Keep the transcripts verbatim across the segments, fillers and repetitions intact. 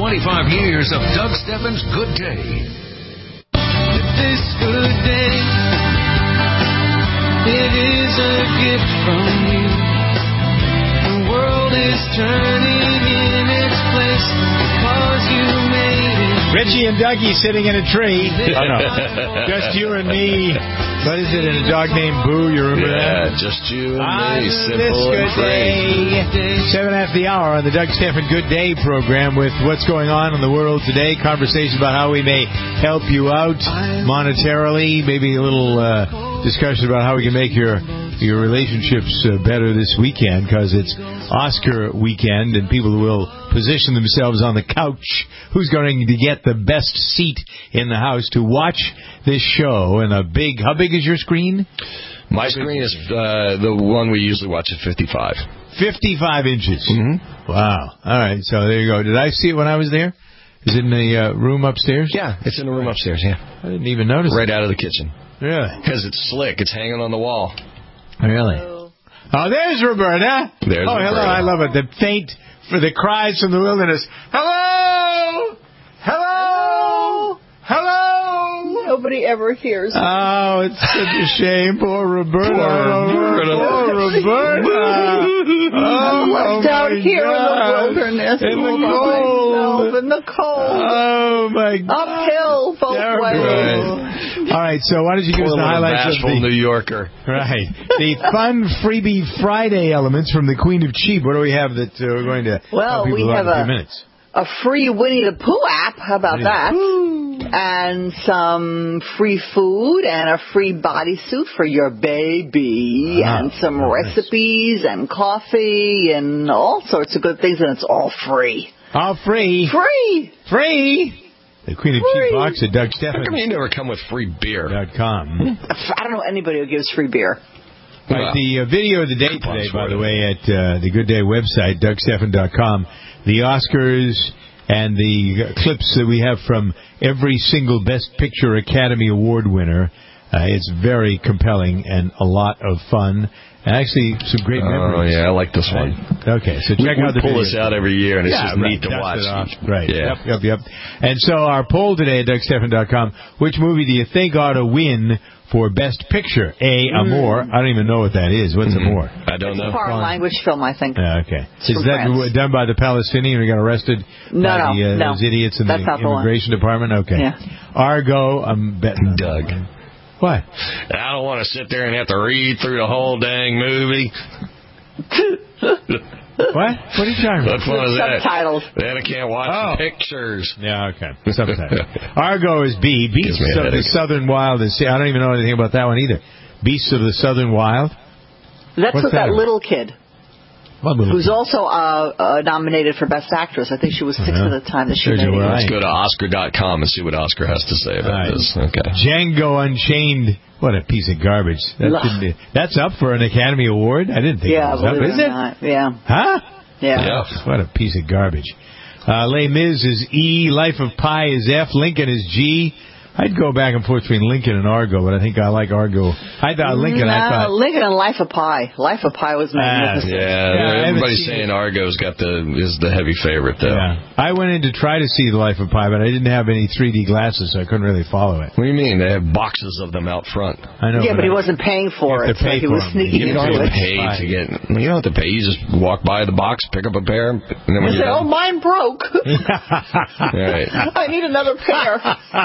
twenty-five years of Doug Steffens' Good Day. This good day, it is a gift from you. The world is turning in its place because you made it. Richie and Dougie sitting in a tree. Oh, no. Just you and me. What is it, in a dog named Boo? You remember yeah, that? just you and On me. this Simple and good free. day. Seven after the hour on the Doug Steffens Good Day program with what's going on in the world today. Conversation about how we may help you out monetarily. Maybe a little uh, discussion about how we can make your your relationships uh, better this weekend, because it's Oscar weekend and people will position themselves on the couch. Who's going to get the best seat in the house to watch this show? And a big, how big is your screen? My screen is uh, the one we usually watch at fifty-five. fifty-five inches. Mm-hmm. Wow. All right, so there you go. Did I see it when I was there? Is it in the uh, room upstairs? Yeah, it's in the room upstairs, yeah. I didn't even notice Right it. out of the kitchen. Really? Because it's slick. It's hanging on the wall. Really? Oh, there's Roberta. There's oh, Roberta. hello. I love it. The faint, for the cries from the wilderness. Hello! Hello! Hello! Nobody ever hears me. Oh, it's such a shame. Poor Roberta. Poor Roberta. Poor Roberta. I'm Oh, left out my here God. in the wilderness. In the all by cold. myself, In the cold. Oh, my God. Uphill both Terrible. ways. All right, so why don't you give Poor us the little highlights bashful of the... New Yorker. Right. The fun freebie Friday elements from the Queen of Cheap. What do we have that uh, we're going to Well, tell people we about have in a a- few minutes? A free Winnie the Pooh app. How about Winnie that? the And some free food and a free bodysuit for your baby. Wow, And some very nice. recipes and coffee and all sorts of good things. And it's all free. All free. Free! Free. The Queen of Free. Cheap box at Doug How come you Steffens never come with free beer? dot com. I don't know anybody who gives free beer. Right, the uh, video of the day Coupons today, by for the it. way, at uh, the Good Day website, Doug Steffens dot com. The Oscars and the uh, clips that we have from every single Best Picture Academy Award winner. Uh, it's very compelling and a lot of fun. And actually, some great Oh, memories. yeah, I like this one. Right? Okay, so check we, out we the pull video. this out every year, and it's Yeah, just right, neat to dust watch. it off. Right. Yeah. Yep, yep, yep. And so our poll today at Doug Steffens dot com, which movie do you think ought to win for Best Picture? A, Amour. I don't even know what that is. What's Mhm. Amour? I don't know. Foreign language film, I think. Yeah, okay. It's Is from that France. done by the Palestinian who got arrested No, by no, the, uh, no. those idiots in That's the not the one. immigration department? Okay. Yeah. Argo, I'm betting. Doug. What? I don't want to sit there and have to read through the whole dang movie. What? What are you talking What about? fun is that? Subtitles. Then I can't watch Oh. pictures. Yeah, okay. Subtitle. Argo is B. Beasts Gives me a of the headache. Southern Wild. Is, I don't even know anything about that one either. Beasts of the Southern Wild? That's What's with that that about? little kid, What movie? who's also uh, uh, nominated for Best Actress. I think she was six Uh-huh. at the time that she There's made your it. right. Let's go to Oscar dot com and see what Oscar has to say about Right. this. Okay. Django Unchained. What a piece of garbage. That Ugh. didn't- that's up for an Academy Award? I didn't think Yeah, it was up. believe Is it or it? not. Yeah, Huh? yeah. Yeah. What a piece of garbage. Uh, Les Mis is E. Life of Pi is F. Lincoln is G. I'd go back and forth between Lincoln and Argo, but I think I like Argo. I thought Lincoln, I No, thought... Lincoln and Life of Pi. Life of Pi was magnificent. Yeah, Yeah, I haven't everybody's seen saying Argo's got the is the heavy favorite though. Yeah. I went in to try to see The Life of Pi, but I didn't have any three D glasses, so I couldn't really follow it. What do you mean? They have boxes of them out front. I know. Yeah, but he I- wasn't paying for You it, have to so pay he for was them. sneaking You You don't into have it. to pay to get. You don't have to pay. You just walk by the box, pick up a pair, and then when He you're said, "Oh, done, mine broke. all right. I need another pair."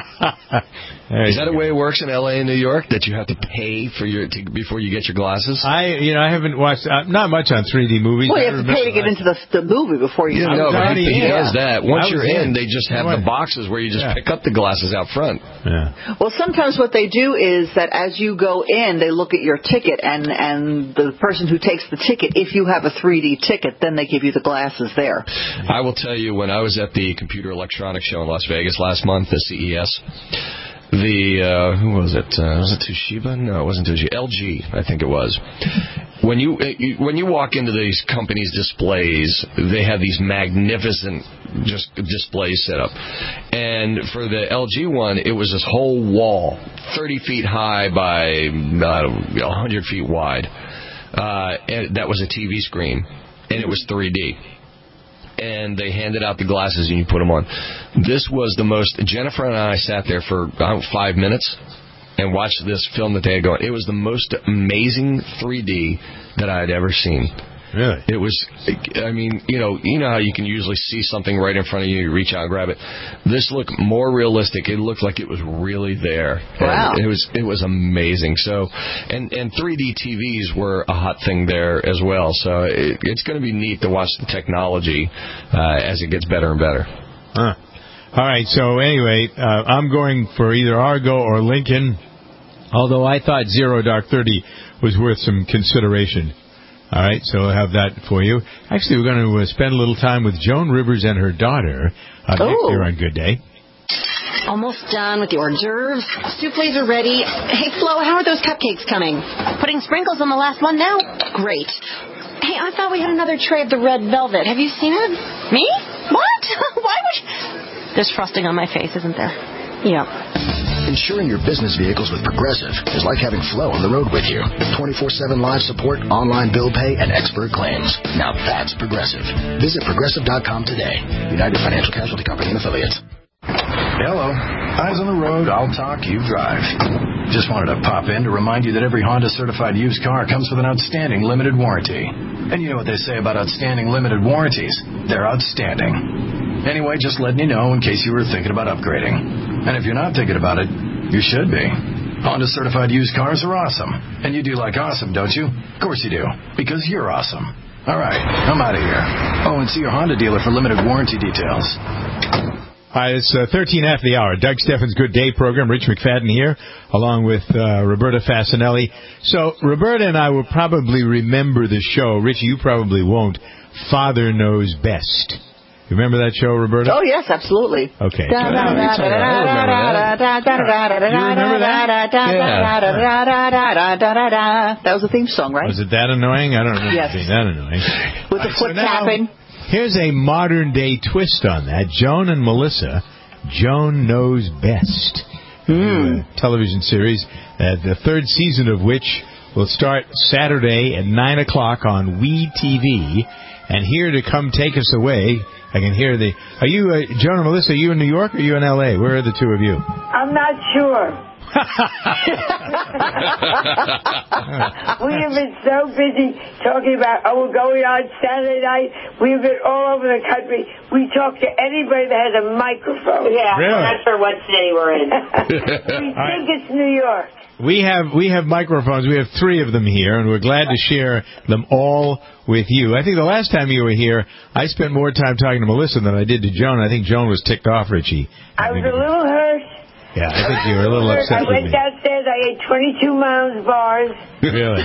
There Is you that the go. way it works in L A and New York? That you have to pay for your to, before you get your glasses? I, you know, I haven't watched uh, not much on three D movies. Well, you I have to pay to remember get into the, the movie before you. Yeah, I no, was but already he, he in. does that. Once I was you're in, in. they just have I the went. boxes where you just Yeah. pick up the glasses out front. Yeah. Well, sometimes what they do is that as you go in, they look at your ticket, and and the person who takes the ticket, if you have a three D ticket, then they give you the glasses there. I will tell you, when I was at the Computer Electronics Show in Las Vegas last month, the C E S, the, uh, who was it? Uh, was it Toshiba? No, it wasn't Toshiba. L G, I think it was. When you when you walk into these companies' displays, they have these magnificent just displays set up. And for the L G one, it was this whole wall, thirty feet high by I don't know, one hundred feet wide. Uh, and that was a T V screen, and it was three D. and they handed out the glasses and you put them on. This was the most. Jennifer and I sat there for about five minutes and watched this film that they had going. It was the most amazing three D that I had ever seen. Really? It was, I mean, you know, you know how you can usually see something right in front of you, you reach out and grab it. This looked more realistic. It looked like it was really there. Wow. And it was it was amazing. So, and and three D T Vs were a hot thing there as well. So it, it's going to be neat to watch the technology uh, as it gets better and better. Huh. All right. So anyway, uh, I'm going for either Argo or Lincoln. Although I thought Zero Dark Thirty was worth some consideration. All right, so I'll have that for you. Actually, we're going to uh, spend a little time with Joan Rivers and her daughter uh, next Oh. year on Good Day. Almost done with the hors d'oeuvres. Souffles are ready. Hey, Flo, how are those cupcakes coming? Putting sprinkles on the last one now? Great. Hey, I thought we had another tray of the red velvet. Have you seen it? Me? What? Why would you... There's frosting on my face, isn't there? Yeah. Insuring your business vehicles with Progressive is like having Flo on the road with you. twenty-four seven live support, online bill pay, and expert claims. Now that's Progressive. Visit Progressive dot com today. United Financial Casualty Company and Affiliates. Hello. Eyes on the road, I'll talk, you drive. Just wanted to pop in to remind you that every Honda certified used car comes with an outstanding limited warranty. And you know what they say about outstanding limited warranties. They're outstanding. Anyway, just letting you know in case you were thinking about upgrading. And if you're not thinking about it, you should be. Honda certified used cars are awesome. And you do like awesome, don't you? Of course you do. Because you're awesome. All right, I'm out of here. Oh, and see your Honda dealer for limited warranty details. Hi, it's uh, thirteen after the hour. Doug Steffens' Good Day program. Rich McFadden here, along with uh, Roberta Fasanelli. So, Roberta and I will probably remember the show. Richie, you probably won't. Father Knows Best. You remember that show, Roberta? Oh, yes, absolutely. Okay. You remember that? That was the theme song, right? Was it that annoying? I don't remember Yes. it being that annoying. With the All right, so foot now, tapping. Here's a modern-day twist on that. Joan and Melissa, Joan Knows Best. Mm. A television series, uh, the third season of which will start Saturday at nine o'clock on WE T V. And here to come take us away, I can hear the... Are you, uh, Joan and Melissa, are you in New York or are you in L A? Where are the two of you? I'm not sure. We have been so busy talking about, oh, we're going on Saturday night. We've been all over the country. We talk to anybody that has a microphone. Yeah, Really? I'm not sure what city we're in. We think it's New York. We have we have microphones. We have three of them here, and we're glad to share them all with you. I think the last time you were here, I spent more time talking to Melissa than I did to Joan. I think Joan was ticked off, Richie. I was a little hurt. Yeah, I think you were a little upset I with went me. downstairs. I ate twenty-two Mounds bars. Really?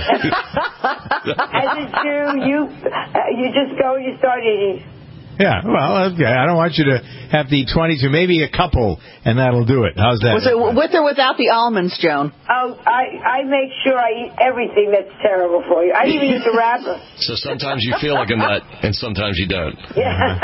As a Jew, you uh, you just go and you start eating. Yeah, well, okay. I don't want you to have the twenty-two, maybe a couple, and that'll do it. How's that? Was it with or without the almonds, Joan? Oh, I I make sure I eat everything that's terrible for you. I even eat the wrapper. So sometimes you feel like a nut, and sometimes you don't. Yeah.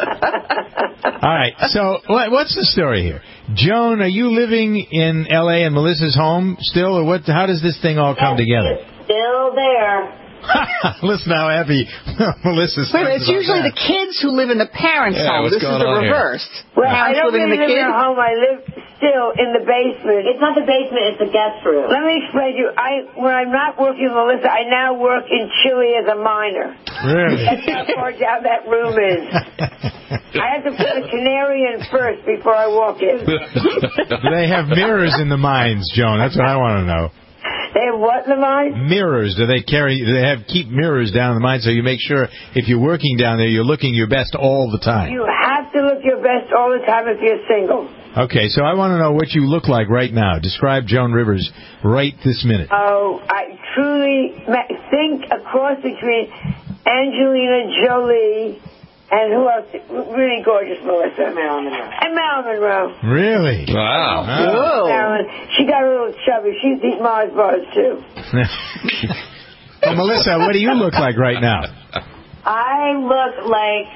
All right, so what, what's the story here? Joan, are you living in L A and Melissa's home still, or what? How does this thing all come together? Still there. Listen how happy Melissa's. Wait a minute, it's usually the kids who live in the parents' Yeah, home. what's This is going the on here? reverse. Well, I Parents don't living in really the live in kids. a home. I live still in the basement. It's not the basement, it's the guest room. Let me explain to you. I when I'm not working with Melissa, I now work in Chile as a miner. Really? That's how far down that room is. I have to put a canary in first before I walk in. Do they have mirrors in the mines, Joan? That's what I want to know. They have what in the mine? Mirrors. Do they carry? Do they have keep mirrors down in the mine so you make sure if you're working down there, you're looking your best all the time? You have to look your best all the time if you're single. Okay, so I want to know what you look like right now. Describe Joan Rivers right this minute. Oh, I truly ma- think a cross between Angelina Jolie and who else? Really gorgeous Melissa. Marilyn Monroe. And Marilyn Monroe. Really? Wow. Whoa. Marilyn. She got a little chubby. She's eating Mars bars, too. Well, Melissa, what do you look like right now? I look like,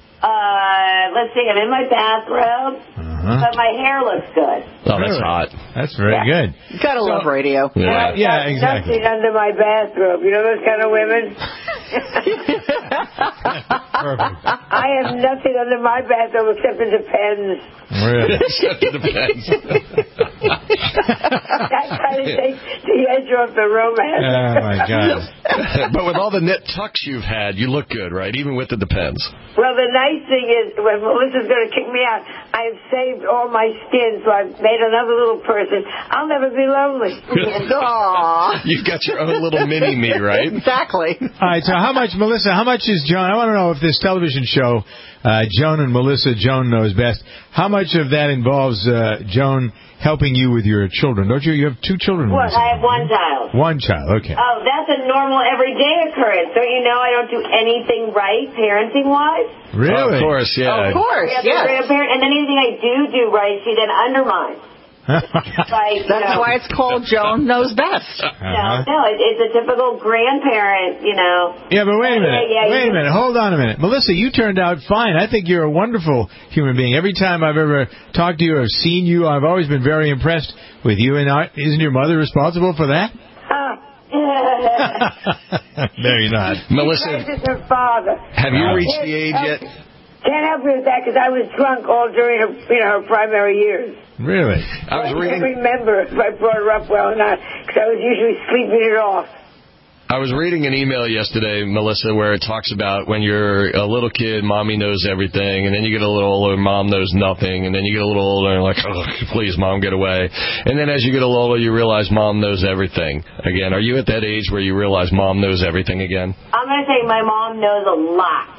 uh, let's see, I'm in my bathrobe, Uh-huh. but my hair looks good. Oh, that's Really? hot. That's very Yeah. good. Gotta love radio. Yeah. Yeah, exactly. Nothing under my bathrobe. You know those kind of women? Perfect. I have nothing under my bathroom except it depends. Really? Except it depends. That kind of takes the edge off the romance. Oh, my God. But with all the knit tucks you've had, you look good, right? Even with the depends. Well, the nice thing is, when Melissa's going to kick me out, I have saved all my skin, so I've made another little person. I'll never be lonely. Aww. You've got your own little mini me, right? Exactly. All right, so how much, Melissa, how much is Joan? I want to know if this television show, uh, Joan and Melissa, Joan Knows Best, how much of that involves uh, Joan helping you with your children? Don't you? You have two children. What? Melissa? I have one child. One child, okay. Oh, that's a normal everyday occurrence. Don't you know I don't do anything right parenting-wise? Really? Oh, of course, yeah. Of course, Yeah, yes. grandparent, and then anything I do do right, she then undermines. Like, That's you know, why it's called Joan Knows Best. No, no, it, it's a typical grandparent, you know. Yeah, but wait a minute. Yeah, yeah, wait you- a minute. Hold on a minute. Melissa, you turned out fine. I think you're a wonderful human being. Every time I've ever talked to you or seen you, I've always been very impressed with you. And I, isn't your mother responsible for that? No, you're not. Melissa, This is her father. have you reached the age yet? Can't help you with that because I was drunk all during her, you know, her primary years. Really? I was I reading. can't remember if I brought her up well or not because I was usually sleeping it off. I was reading an email yesterday, Melissa, where it talks about when you're a little kid, mommy knows everything, and then you get a little older, mom knows nothing, and then you get a little older, and like, oh, please, mom, get away. And then as you get a little older, you realize mom knows everything. Again, are you at that age where you realize mom knows everything again? I'm going to say my mom knows a lot.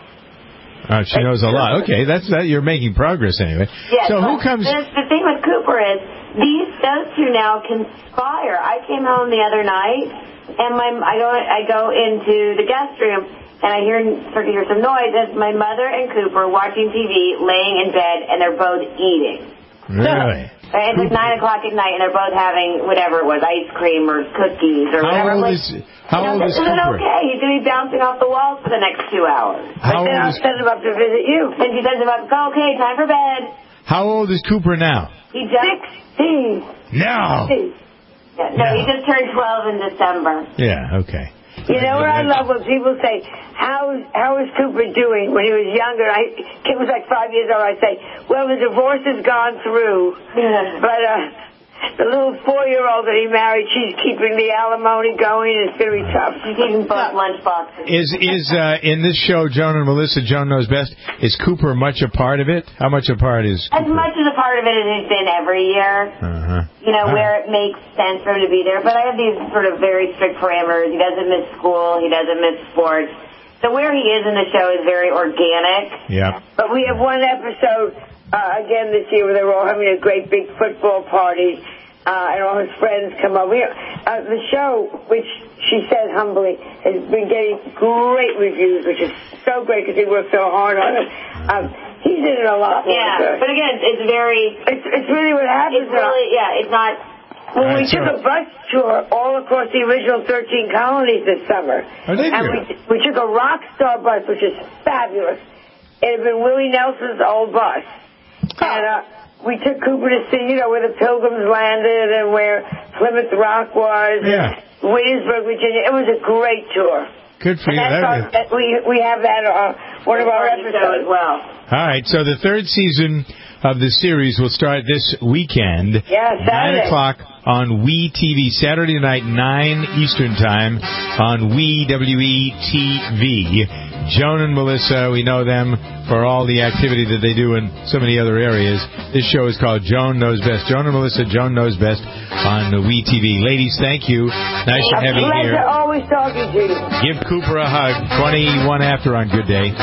Uh, she knows a lot. Okay, that's that. You're making progress anyway. Yes, so who but comes? The, the thing with Cooper is these those two now conspire. I came home the other night, and my I go I go into the guest room, and I hear start to hear some noise. It's my mother and Cooper watching T V, laying in bed, and they're both eating. Really? And it's like nine o'clock at night, and they're both having whatever it was, ice cream or cookies or How whatever. old Like, is How you know, old is this isn't Cooper? okay. He's going to be bouncing off the walls for the next two hours. How But then old I'll is send him up to visit you. And she says about, okay, time for bed. How old is Cooper now? He just, Sixteen. No. yeah, no, he just turned twelve in December. Yeah. Okay. You know what I love when people say, how is, how is Cooper doing when he was younger? I, Kid was like five years old. I say, well, the divorce has gone through. But uh, the little four-year-old that he married, she's keeping the alimony going. It's going to be tough. She's eating both lunchboxes. Is is uh, in this show, Joan and Melissa, Joan Knows Best, is Cooper much a part of it? How much a part is As Cooper? much as a part of it as he's been every year, Uh-huh. you know, All where it makes sense for him to be there. But I have these sort of very strict parameters. He doesn't miss school. He doesn't miss sports. So where he is in the show is very organic. Yeah. But we have one episode, uh, again this year, where they were all having a great big football party. Uh, and all his friends come over. You know, uh, the show, which she said humbly, has been getting great reviews, which is so great because he worked so hard on it. Um, he's in it a lot. Yeah, but again, it's very... It's, it's really what happens. It's really, yeah, it's not... Well, All right, we took so- a bus tour all across the original thirteen colonies this summer. Oh, did and you? we, we took a rock star bus, which is fabulous. It had been Willie Nelson's old bus. And uh, we took Cooper to see, you know, where the Pilgrims landed and where Plymouth Rock was. Yeah. And Williamsburg, Virginia. It was a great tour. Good for And you. that's That our, was- that we, we have that on uh, one of our Party show episodes. as well. All right. So the third season of the series will start this weekend. Yeah, Nine Saturday. o'clock on We T V. Saturday night, nine Eastern time on We W E T V. Joan and Melissa, we know them for all the activity that they do in so many other areas. This show is called Joan Knows Best. Joan and Melissa, Joan Knows Best on We T V. Ladies, thank you. Nice to A have you pleasure here. always talking to you. Give Cooper a hug. twenty-one after on Good Day.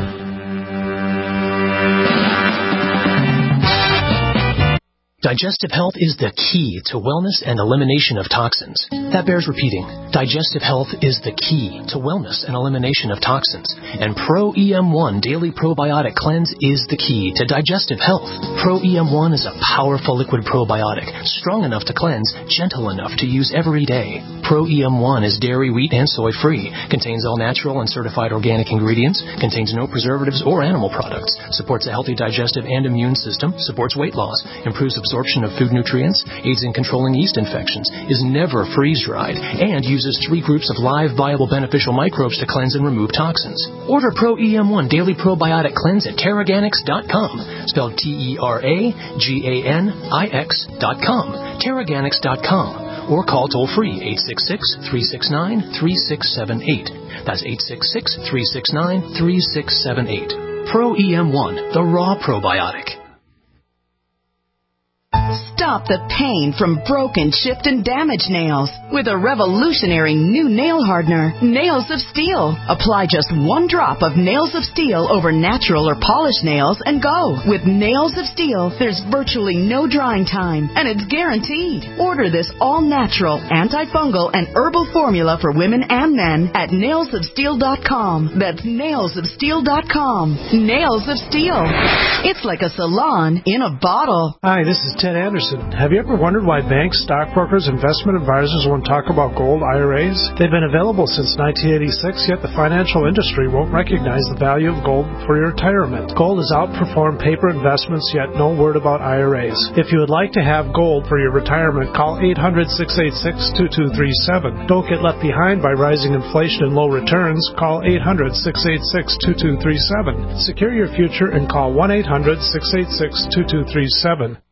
Digestive health is the key to wellness and elimination of toxins. That bears repeating. Digestive health is the key to wellness and elimination of toxins. And Pro E M one Daily Probiotic Cleanse is the key to digestive health. Pro E M one is a powerful liquid probiotic, strong enough to cleanse, gentle enough to use every day. Pro E M one is dairy, wheat, and soy free, contains all natural and certified organic ingredients, contains no preservatives or animal products, supports a healthy digestive and immune system, supports weight loss, improves absorption of food nutrients, aids in controlling yeast infections, is never freeze-dried, and uses three groups of live, viable, beneficial microbes to cleanse and remove toxins. Order Pro E M one Daily Probiotic Cleanse at Terraganics dot com, spelled T E R A G A N I X dot com, Terraganics dot com, or call toll-free eight six six, three six nine, three six seven eight. That's eight six six, three six nine, three six seven eight. Pro E M one, the raw probiotic. Stop the pain from broken, chipped, and damaged nails with a revolutionary new nail hardener, Nails of Steel. Apply just one drop of Nails of Steel over natural or polished nails and go. With Nails of Steel, there's virtually no drying time, and it's guaranteed. Order this all-natural, antifungal, and herbal formula for women and men at nails of steel dot com. That's nails of steel dot com. Nails of Steel. It's like a salon in a bottle. Hi, this is Ted Anderson. Have you ever wondered why banks, stockbrokers, investment advisors won't talk about gold I R As? They've been available since nineteen eighty-six, yet the financial industry won't recognize the value of gold for your retirement. Gold has outperformed paper investments, yet no word about I R As. If you would like to have gold for your retirement, call eight hundred, six eight six, two two three seven. Don't get left behind by rising inflation and low returns. Call eight hundred, six eight six, two two three seven. Secure your future and call one eight hundred, six eight six, two two three seven.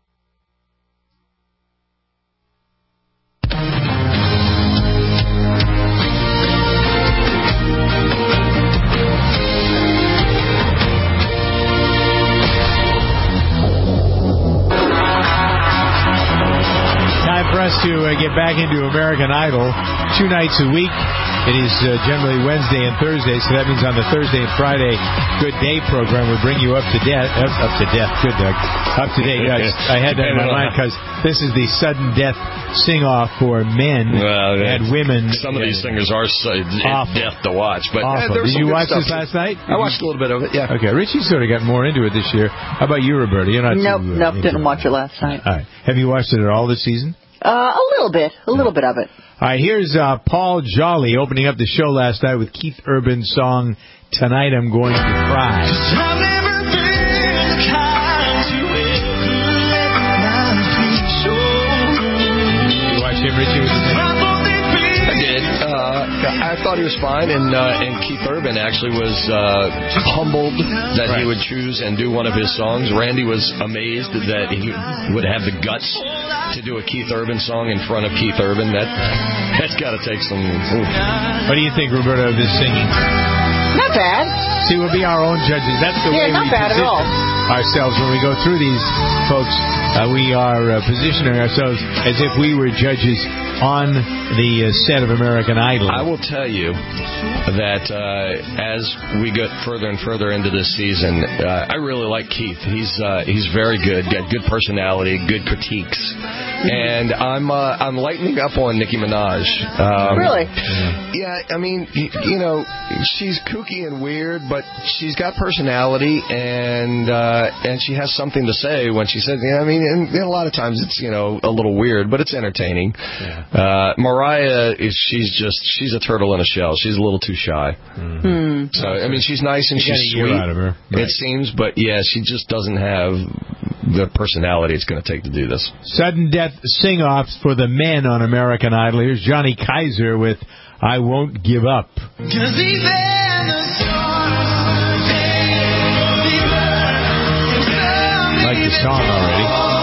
To uh, get back into American Idol two nights a week. It is uh, generally Wednesday and Thursday, so that means on the Thursday and Friday Good Day program we bring you up to death. Up, up to death. Good, Doug. Up to date. I, I had that in my mind because this is the sudden death sing-off for men well, and women. Some of these singers are so death to watch. But uh, Did you watch this last night? I watched a little bit of it, yeah. Okay, Richie sort of got more into it this year. How about you, Roberta? You're not Nope, too, uh, nope, didn't watch it last night. All right. Have you watched it at all this season? Uh, a little bit, a little bit of it. All right, here's uh, Paul Jolly opening up the show last night with Keith Urban's song, Tonight I'm Going to Cry. I've never been the kind to ever let my feet show. You watch him, Richie? With the I did. Uh, I thought he was fine, and uh, and Keith Urban actually was uh, humbled that right. he would choose and do one of his songs. Randy was amazed that he would have the guts to do a Keith Urban song in front of Keith Urban. That that's got to take some. Ooh. What do you think, Roberta, of this singing? Not bad. See, we'll be our own judges. That's the yeah, way not we bad position at all. ourselves when we go through these, folks. Uh, we are uh, positioning ourselves as if we were judges on the uh, set of American Idol. I will tell you that uh, as we get further and further into this season, uh, I really like Keith. He's uh, he's very good, got good personality, good critiques, and I'm uh, I'm lightening up on Nicki Minaj. Um, really? Yeah, I mean, you, you know, she's kooky and weird, but she's got personality, and uh, and she has something to say when she says. Yeah, I mean, and, and a lot of times it's you know a little weird, but it's entertaining. Yeah. Uh, Mariah is she's just she's a turtle in a shell. She's a little too shy. Mm-hmm. So I mean, she's nice and you she's sweet. Out of her. Right. It seems, but yeah, she just doesn't have the personality it's going to take to do this. Sudden death sing-offs for the men on American Idol. Here's Johnny Kaiser with "I Won't Give Up." Like the song already.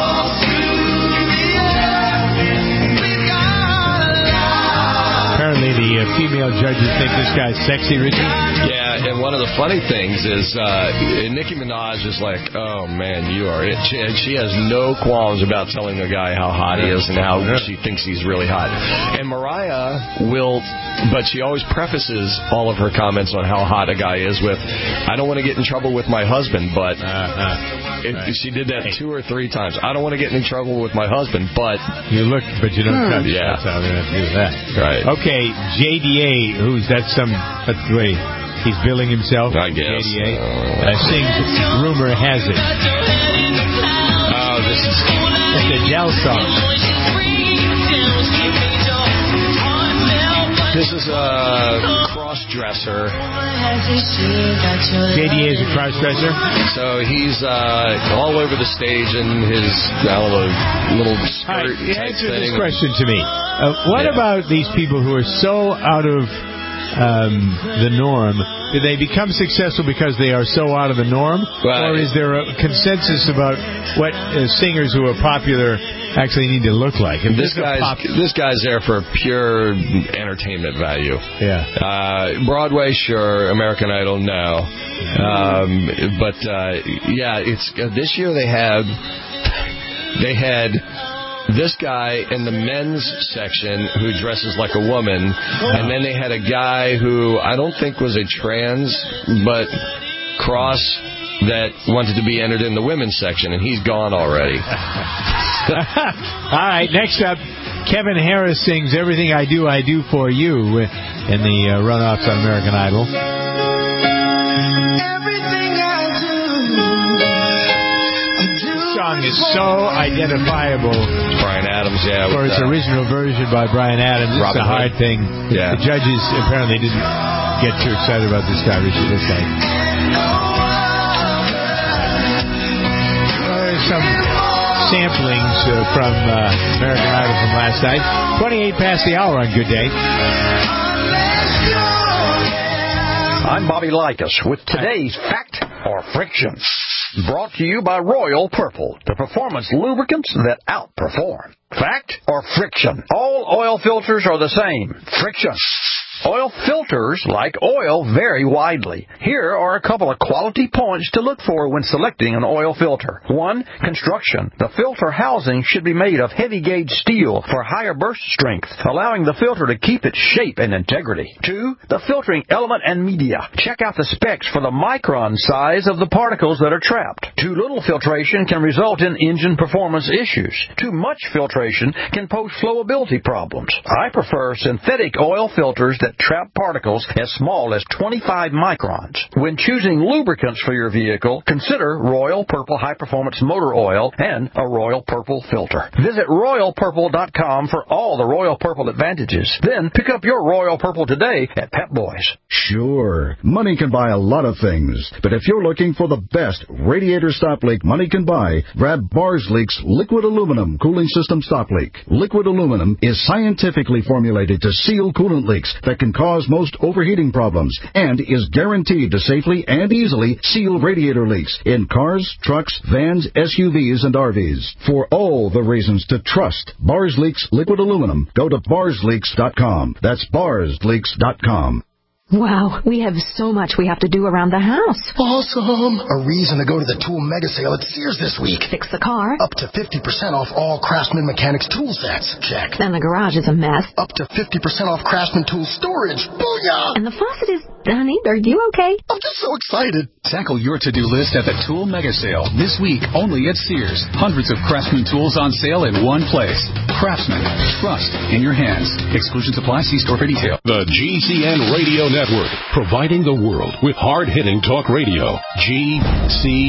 Apparently the uh, female judges think this guy's sexy, Richie. Yeah, and one of the funny things is uh, Nicki Minaj is like, oh, man, you are it. She, she has no qualms about telling the guy how hot he is and how she thinks he's really hot. And Mariah will, but she always prefaces all of her comments on how hot a guy is with, I don't want to get in trouble with my husband, but uh-huh. it, right. she did that two or three times. I don't want to get in trouble with my husband, but... You look, but you don't touch. Yeah. That's how they're going to do that. Right. Okay, J D A, who's that some... That's the way he's billing himself. I guess. J D A uh, sings Rumor Has It. Oh, this is... It's a Adele song. This is a cross-dresser. J D A is a cross-dresser? So he's uh, all over the stage in his, I don't know, little skirt All right, type answer thing. this question to me. Uh, what Yeah. about these people who are so out of um, the norm? Do they become successful because they are so out of the norm? Right. Or is there a consensus about what uh, singers who are popular actually need to look like? If This there's a guy's pop- this guy's there for pure entertainment value. Yeah. Uh, Broadway, sure. American Idol, no. Um, but uh, yeah, it's uh, this year they had they had this guy in the men's section who dresses like a woman, and then they had a guy who I don't think was a trans, but cross that wanted to be entered in the women's section, and he's gone already. All right, next up, Kevin Harris sings Everything I Do, I Do For You in the uh, runoffs on American Idol. This song is so identifiable. Bryan Adams, yeah. For its uh, original version by Bryan Adams. It's Robin a hard Hood. thing. Yeah. The judges apparently didn't get too excited about this guy, Richard. This guy. There's some samplings uh, from uh, American Idol from last night. twenty-eight past the hour on Good Day. I'm Bobby Likas with today's Fact or Friction. Brought to you by Royal Purple, the performance lubricants that outperform. Fact or friction? All oil filters are the same. Friction. Oil filters, like oil, vary widely. Here are a couple of quality points to look for when selecting an oil filter. One, construction. The filter housing should be made of heavy-gauge steel for higher burst strength, allowing the filter to keep its shape and integrity. Two, the filtering element and media. Check out the specs for the micron size of the particles that are trapped. Too little filtration can result in engine performance issues. Too much filtration can pose flowability problems. I prefer synthetic oil filters that trap particles as small as twenty-five microns. When choosing lubricants for your vehicle, consider Royal Purple High Performance Motor Oil and a Royal Purple filter. Visit royal purple dot com for all the Royal Purple advantages. Then pick up your Royal Purple today at Pep Boys. Sure, money can buy a lot of things, but if you're looking for the best radiator stop leak money can buy, grab Bars Leak's Liquid Aluminum Cooling System Stop Leak. Liquid aluminum is scientifically formulated to seal coolant leaks that can cause most overheating problems and is guaranteed to safely and easily seal radiator leaks in cars, trucks, vans, S U Vs, and R Vs. For all the reasons to trust Bars Leaks Liquid Aluminum, go to bars leaks dot com. That's bars leaks dot com. Wow, we have so much we have to do around the house. Awesome! A reason to go to the Tool Mega Sale at Sears this week. Fix the car. Up to fifty percent off all Craftsman Mechanics tool sets. Check. And the garage is a mess. Up to fifty percent off Craftsman tool storage. Booyah! And the faucet is... Honey, are you okay? I'm just so excited. Tackle your to-do list at the Tool Mega Sale this week only at Sears. Hundreds of Craftsman tools on sale in one place. Craftsman. Trust in your hands. Exclusions apply. See store for detail. The G C N Radio Network, providing the world with hard-hitting talk radio. G C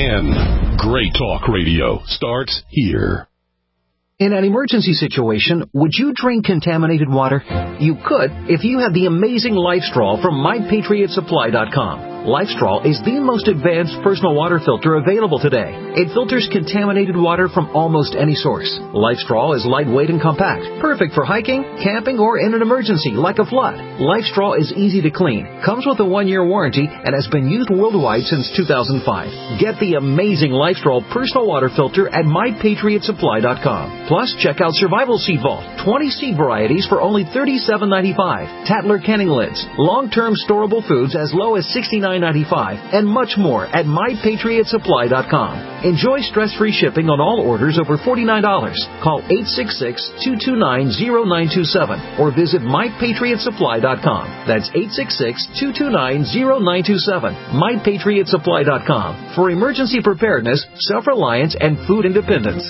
N. Great talk radio starts here. In an emergency situation, would you drink contaminated water? You could if you had the amazing LifeStraw from my patriot supply dot com. LifeStraw is the most advanced personal water filter available today. It filters contaminated water from almost any source. LifeStraw is lightweight and compact, perfect for hiking, camping, or in an emergency like a flood. LifeStraw is easy to clean, comes with a one-year warranty, and has been used worldwide since two thousand five. Get the amazing LifeStraw personal water filter at my patriot supply dot com. Plus, check out Survival Seed Vault, twenty seed varieties for only thirty-seven ninety-five. Tattler Canning Lids, long-term storable foods as low as sixty-nine ninety-five, and much more at my patriot supply dot com. Enjoy stress-free shipping on all orders over forty-nine dollars. Call eight six six, two two nine, zero nine two seven or visit my patriot supply dot com. That's eight six six, two two nine, zero nine two seven. my patriot supply dot com for emergency preparedness, self-reliance, and food independence.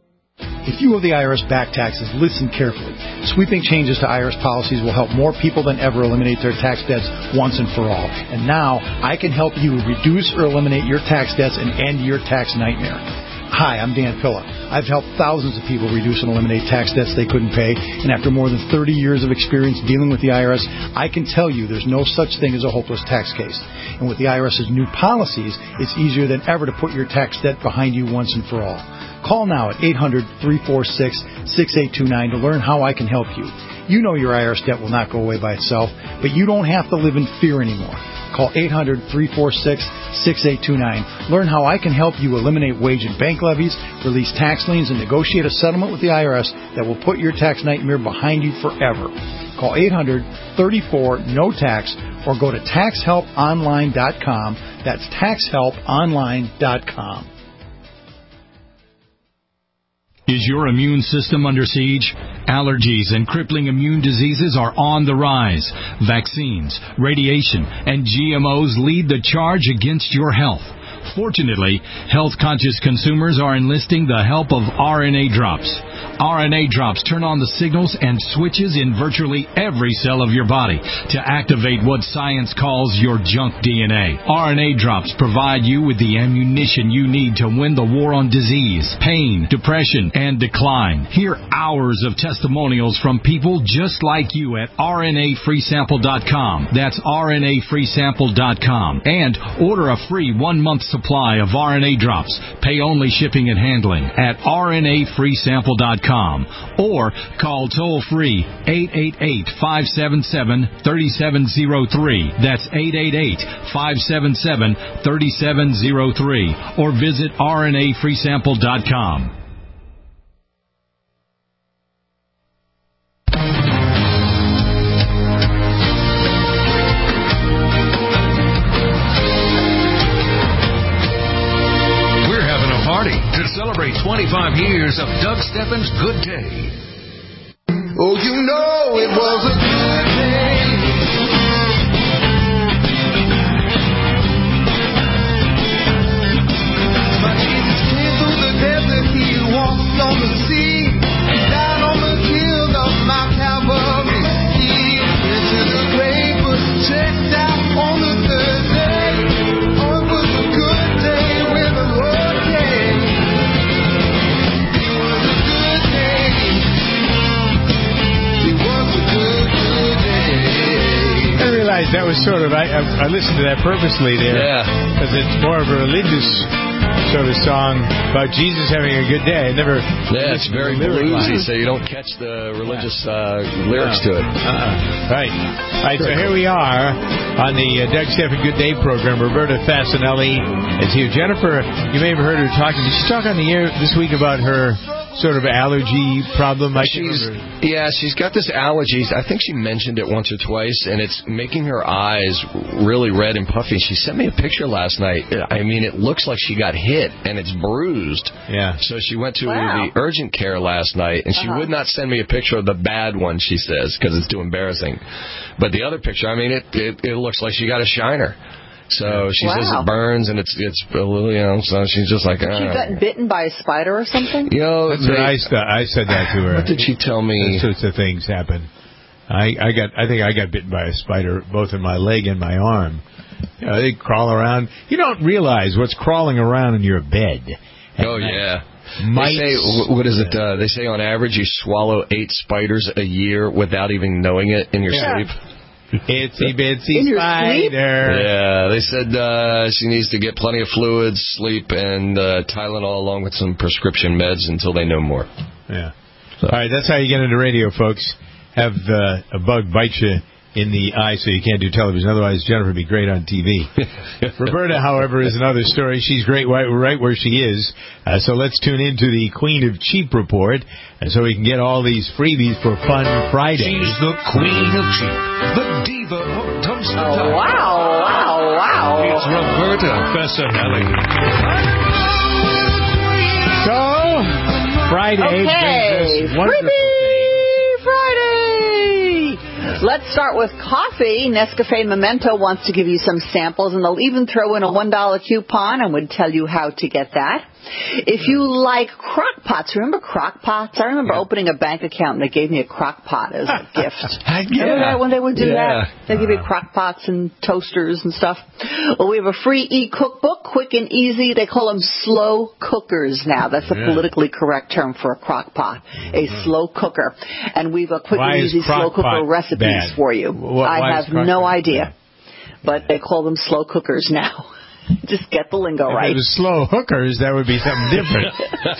If you owe the I R S back taxes, listen carefully. Sweeping changes to I R S policies will help more people than ever eliminate their tax debts once and for all. And now, I can help you reduce or eliminate your tax debts and end your tax nightmare. Hi, I'm Dan Pilla. I've helped thousands of people reduce and eliminate tax debts they couldn't pay, and after more than thirty years of experience dealing with the I R S, I can tell you there's no such thing as a hopeless tax case. And with the I R S's new policies, it's easier than ever to put your tax debt behind you once and for all. Call now at eight hundred, three four six, six eight two nine to learn how I can help you. You know your I R S debt will not go away by itself, but you don't have to live in fear anymore. Call eight hundred, three four six, six eight two nine. Learn how I can help you eliminate wage and bank levies, release tax liens, and negotiate a settlement with the I R S that will put your tax nightmare behind you forever. Call eight hundred, three four, N O T A X or go to tax help online dot com. That's tax help online dot com. Is your immune system under siege? Allergies and crippling immune diseases are on the rise. Vaccines, radiation, and G M Os lead the charge against your health. Fortunately, health-conscious consumers are enlisting the help of R N A drops. R N A drops turn on the signals and switches in virtually every cell of your body to activate what science calls your junk D N A. R N A drops provide you with the ammunition you need to win the war on disease, pain, depression, and decline. Hear hours of testimonials from people just like you at R N A free sample dot com. That's R N A free sample dot com. And order a free one-month supply of R N A drops. Pay only shipping and handling at R N A free sample dot com or call toll-free eight eight eight, five seven seven, three seven zero three. That's eight eight eight, five seven seven, three seven zero three or visit R N A free sample dot com. To celebrate twenty-five years of Doug Steffens' Good Day. Oh, you know it was a good day. My Jesus came through the desert, he walked on the sea, died on the hill of Mount Calvary. He went to the grave, but checked out on the third day. Oh, it was a good day when the Lord came. That was sort of, I, I, I listened to that purposely there. Yeah. Because it's more of a religious sort of song about Jesus having a good day. I never. Yeah, it's very bluesy, so you don't catch the religious uh, lyrics no. to it. Uh-uh. Right. All right, so here we are on the uh, Doug Steffens Good Day program. Roberta Fasanelli is here. Jennifer, you may have heard her talking. Did she talk on the air this week about her sort of allergy problem? I she's, yeah, she's got this allergies. I think she mentioned it once or twice, and it's making her eyes really red and puffy. She sent me a picture last night. I mean, it looks like she got hit, and it's bruised. Yeah. So she went to Wow. the urgent care last night, and she Uh-huh. would not send me a picture of the bad one, she says, because it's too embarrassing. But the other picture, I mean, it, it, it looks like she got a shiner. So she Wow. says it burns, and it's it's a little, you know, so she's just like, She uh, got bitten by a spider or something? you know, That's they, what I, st- I said that to her. What did she tell me? Those sorts of things happen. I, I got. I think I got bitten by a spider both in my leg and my arm. You know, they crawl around. You don't realize what's crawling around in your bed. Oh, night. yeah. Mites. They say, what is it? Uh, they say on average you swallow eight spiders a year without even knowing it in your Yeah. sleep. Itsy bitsy spider. Yeah, they said uh, she needs to get plenty of fluids, sleep, and uh, Tylenol along with some prescription meds until they know more. Yeah. So. All right, that's how you get into radio, folks. Have uh, a bug bite you in the eye so you can't do television. Otherwise, Jennifer would be great on T V. Roberta, however, is another story. She's great right, right where she is. Uh, so let's tune into the Queen of Cheap report and so we can get all these freebies for Fun Friday. She's the Queen of Cheap, the diva of dumpster Oh, diving. wow, wow, wow. It's Roberta Fasanelli. So, Friday Okay, brings us wonderful Freebie Friday! Let's start with coffee. Nescafe Memento wants to give you some samples, and they'll even throw in a one dollar coupon and would tell you how to get that. If you like crock pots, remember crock pots? I remember yeah. opening a bank account and they gave me a crock pot as a gift. I get remember that when they would do yeah. that? They give you crock pots and toasters and stuff. Well, we have a free e-cookbook, quick and easy. They call them slow cookers now. That's a yeah. politically correct term for a crock pot, a slow cooker. And we've a quick why and easy slow cooker recipes bad? for you. What, I have no idea. Bad? But they call them slow cookers now. Just get the lingo if right. If it was slow hookers, that would be something different.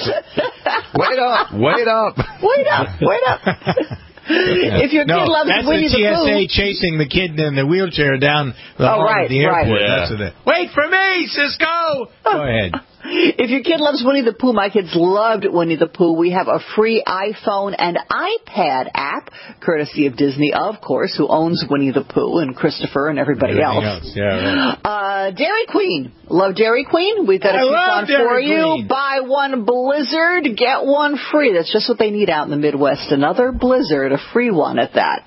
Wait up, wait up. Wait up, wait up. If your kid no, loves that's Winnie the T S A the Pooh, chasing the kid in the wheelchair down the oh, hall right, of the airport. Right. Yeah. That's what it, wait for me, Cisco! Go ahead. If your kid loves Winnie the Pooh, my kids loved Winnie the Pooh, we have a free iPhone and iPad app, courtesy of Disney, of course, who owns Winnie the Pooh and Christopher and everybody Everything else. else. Yeah, right. uh, Dairy Queen. Love Dairy Queen? We've got a I coupon for Queen. you. Buy one Blizzard, get one free. That's just what they need out in the Midwest. Another Blizzard, a free one at that.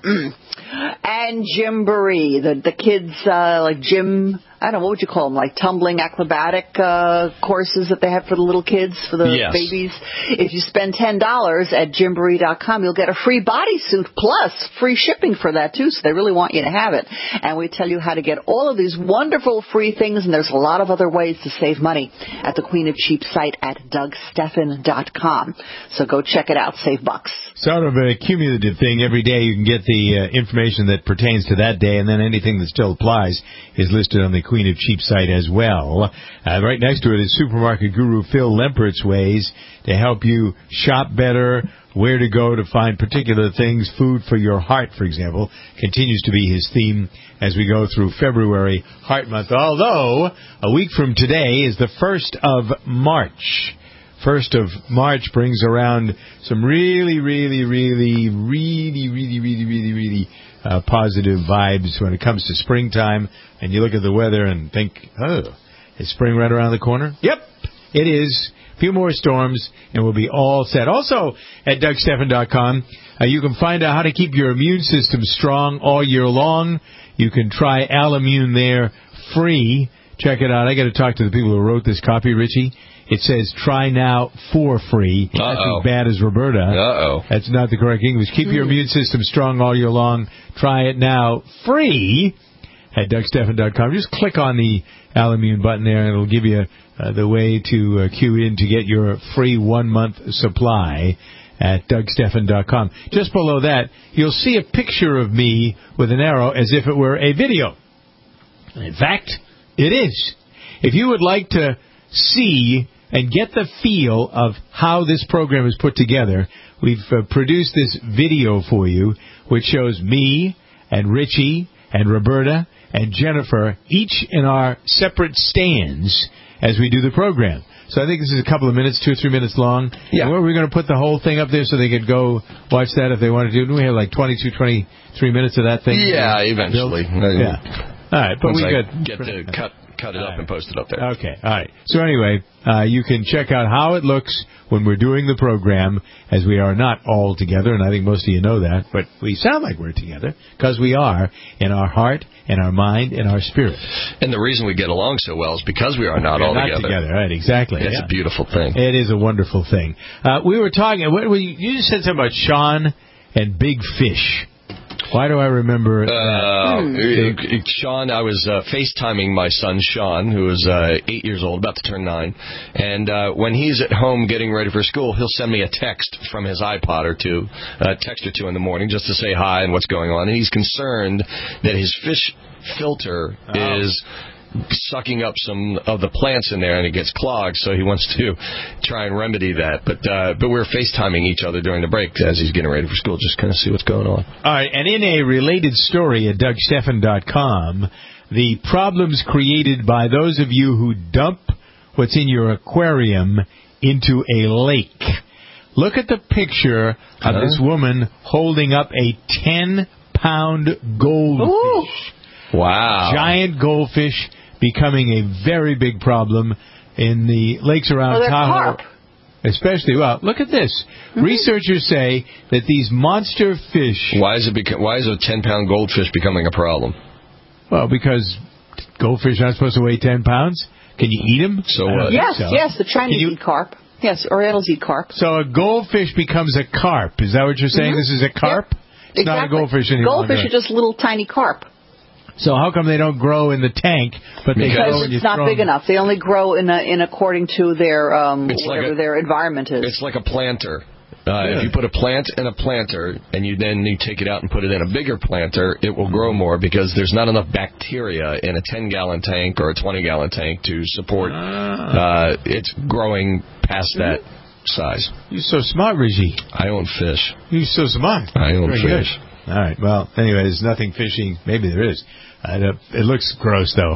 And Gymboree, the the kids uh, like gym. I don't know, what would you call them, like tumbling acrobatic uh, courses that they have for the little kids, for the yes. babies. If you spend ten dollars at Gymboree dot com, you'll get a free bodysuit plus free shipping for that, too, so they really want you to have it. And we tell you how to get all of these wonderful free things, and there's a lot of other ways to save money at the Queen of Cheap site at Doug Stephan dot com. So go check it out, save bucks. Sort of a cumulative thing. Every day you can get the uh, information that pertains to that day, and then anything that still applies is listed on the Queen of Cheap site as well. Uh, right next to it is supermarket guru Phil Lempert's ways to help you shop better, where to go to find particular things. Food for your heart, for example, continues to be his theme as we go through February Heart Month, although a week from today is the first of March. First of March brings around some really, really, really, really, really, really, really, really uh, positive vibes when it comes to springtime. And you look at the weather and think, oh, is spring right around the corner? Yep, it is. A few more storms, and we'll be all set. Also, at Doug Stephan dot com, uh, you can find out how to keep your immune system strong all year long. You can try Al-Immune there free. Check it out. I got to talk to the people who wrote this copy, Richie. It says, try now for free. Uh-oh. That's as bad as Roberta. Uh-oh. That's not the correct English. Keep your immune system strong all year long. Try it now free at Doug Stephan dot com. Just click on the Al-Immune button there, and it'll give you uh, the way to uh, cue in to get your free one-month supply at Doug Stephan dot com. Just below that, you'll see a picture of me with an arrow as if it were a video. In fact, it is. If you would like to see and get the feel of how this program is put together, we've uh, produced this video for you, which shows me and Richie and Roberta and Jennifer, each in our separate stands as we do the program. So I think this is a couple of minutes, two or three minutes long. Yeah. We're going to put the whole thing up there so they could go watch that if they want to do it. We have like twenty-two, twenty-three minutes of that thing. Yeah, eventually. Yeah. All right, but Once we I got get to cut cut it all up right. and post it up there. Okay, all right. So anyway, uh, you can check out how it looks when we're doing the program, as we are not all together, and I think most of you know that, but we sound like we're together because we are in our heart, in our mind, in our spirit. And the reason we get along so well is because we are not we're all not together. together. Right, exactly. It's yeah. a beautiful thing. It is a wonderful thing. Uh, we were talking, what, you just said something about Sean and Big Fish. Why do I remember uh, that? Hmm. Sean, I was uh, FaceTiming my son, Sean, who is uh, eight years old, about to turn nine. And uh, when he's at home getting ready for school, he'll send me a text from his iPod or two, a text or two in the morning, just to say hi and what's going on. And he's concerned that his fish filter oh. is sucking up some of the plants in there and it gets clogged, so he wants to try and remedy that. But uh, but we're FaceTiming each other during the break as he's getting ready for school, just kind of see what's going on. All right, and in a related story at Doug Stephan dot com, the problems created by those of you who dump what's in your aquarium into a lake. Look at the picture of huh? this woman holding up a ten-pound goldfish. Ooh. Wow. Giant goldfish becoming a very big problem in the lakes around well, Tahoe. Carp. Especially, well, look at this. Mm-hmm. Researchers say that these monster fish... Why is it? Beca- why is a ten-pound goldfish becoming a problem? Well, because goldfish aren't supposed to weigh ten pounds. Can you eat them? So what? Yes, so. yes, the Chinese you, eat carp. Yes, Orientals eat carp. So a goldfish becomes a carp. Is that what you're saying? Mm-hmm. This is a carp? Yep. It's exactly. not a goldfish any Goldfish longer. are just little tiny carp. So how come they don't grow in the tank, but they because grow when you it's not throw big them? enough. They only grow in a, in according to their um, It's like whatever a- their environment is. It's like a planter. Uh, Yeah. If you put a plant in a planter and you then you take it out and put it in a bigger planter, it will grow more because there's not enough bacteria in a ten-gallon tank or a twenty-gallon tank to support uh, it's growing past that size. You're so smart, Reggie. I own fish. You're so smart. I own Very fish. good. All right. Well, anyway, there's nothing fishing. Maybe there is. I don't, it looks gross, though.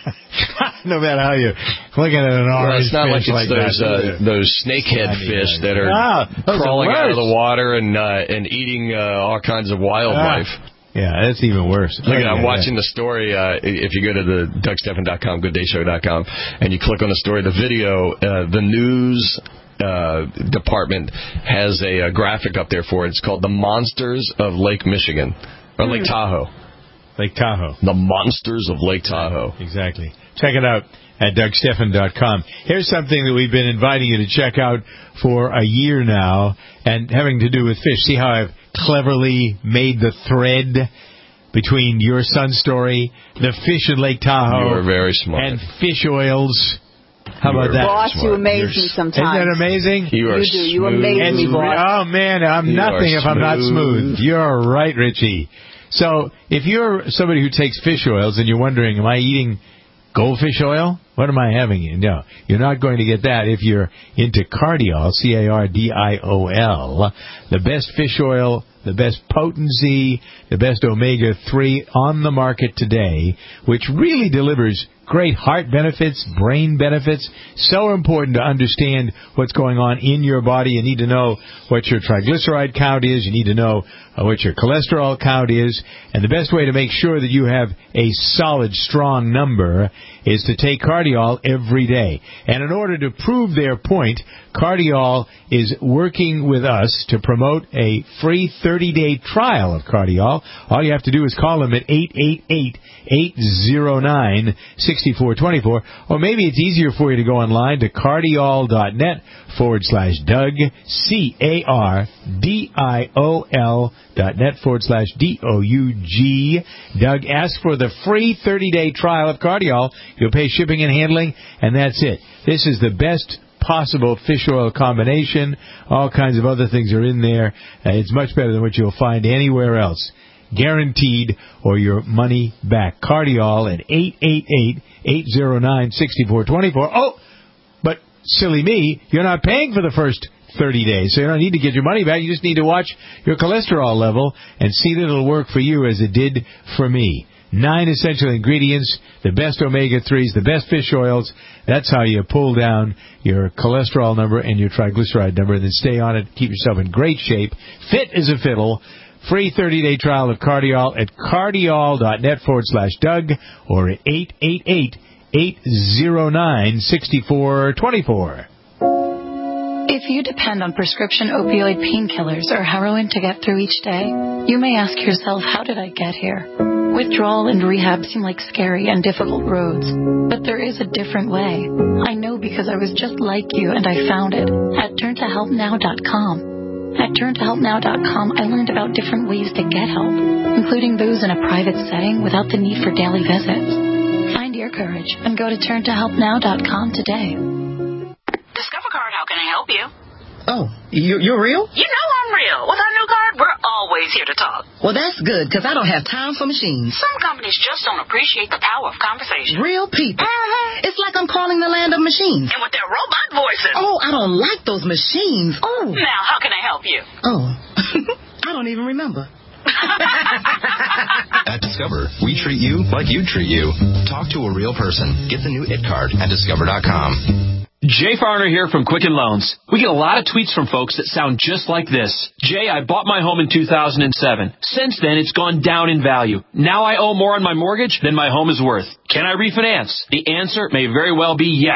No matter how you looking at an Well, orange it's not like fish it's like those that. uh, those snakehead Slimy fish guys. that are Ah, those are crawling out of worse. the water and uh, and eating uh, all kinds of wildlife. Ah. Yeah, that's even worse. Look, Okay, I'm yeah. watching the story. Uh, if you go to the Doug Stephan dot com, good day show dot com, and you click on the story, the video, uh, the news uh, department has a, a graphic up there for it. It's called "The Monsters of Lake Michigan" or Lake Tahoe. Lake Tahoe. The Monsters of Lake Tahoe. Exactly. Check it out at Doug Stephan dot com. Here's something that we've been inviting you to check out for a year now, and having to do with fish. See how I've cleverly made the thread between your son's story, the fish in Lake Tahoe, You are very smart. and fish oils. How You about are that? Boss, you smart. amaze You're me s- sometimes. Isn't that amazing? You are You do. You smooth. amaze me, It's boss. re- oh, man, I'm You nothing are if I'm not smooth. smooth. You're right, Richie. So if you're somebody who takes fish oils and you're wondering, am I eating goldfish oil? What am I having? No, you're not going to get that if you're into Cardiol, C A R D I O L, the best fish oil, the best potency, the best omega three on the market today, which really delivers great heart benefits, brain benefits. So important to understand what's going on in your body. You need to know what your triglyceride count is. You need to know uh, what your cholesterol count is. And the best way to make sure that you have a solid, strong number is to take Cardiol every day. And in order to prove their point, Cardiol is working with us to promote a free thirty-day trial of Cardiol. All you have to do is call them at eight eight eight, eight zero nine, six four two four, or maybe it's easier for you to go online to cardiol.net forward slash Doug, C A R D I O L dot net forward slash D O U G. Doug, ask for the free thirty-day trial of Cardiol. You'll pay shipping and handling, and that's it. This is the best possible fish oil combination. All kinds of other things are in there. Uh, it's much better than what you'll find anywhere else. Guaranteed, or your money back. Cardiol at eight eight eight, eight zero nine, six four two four. Oh, but silly me, you're not paying for the first thirty days, so you don't need to get your money back. You just need to watch your cholesterol level and see that it'll work for you as it did for me. Nine essential ingredients, the best omega threes, the best fish oils. That's how you pull down your cholesterol number and your triglyceride number, and then stay on it, keep yourself in great shape, fit as a fiddle. Free thirty-day trial of Cardiol at cardiol.net forward slash Doug or at eight eight eight, eight zero nine, six four two four. If you depend on prescription opioid painkillers or heroin to get through each day, you may ask yourself, how did I get here? Withdrawal and rehab seem like scary and difficult roads, but there is a different way. I know because I was just like you and I found it at turn to help now dot com. At turn to help now dot com, I learned about different ways to get help, including those in a private setting without the need for daily visits. Find your courage and go to turn to help now dot com today. Discover Card, how can I help you? Oh, you, you're real? You know I'm real. With our new card, we're always here to talk. Well, that's good, because I don't have time for machines. Some companies just don't appreciate the power of conversation. Real people. Uh-huh. It's like I'm calling the land of machines. And with their robot voices. Oh, I don't like those machines. Oh. Now, how can I help you? Oh, I don't even remember. At Discover, we treat you like you'd treat you. Talk to a real person. Get the new It Card at discover dot com. Jay Farner here from Quicken Loans. We get a lot of tweets from folks that sound just like this. Jay, I bought my home in two thousand seven. Since then, it's gone down in value. Now I owe more on my mortgage than my home is worth. Can I refinance? The answer may very well be yes.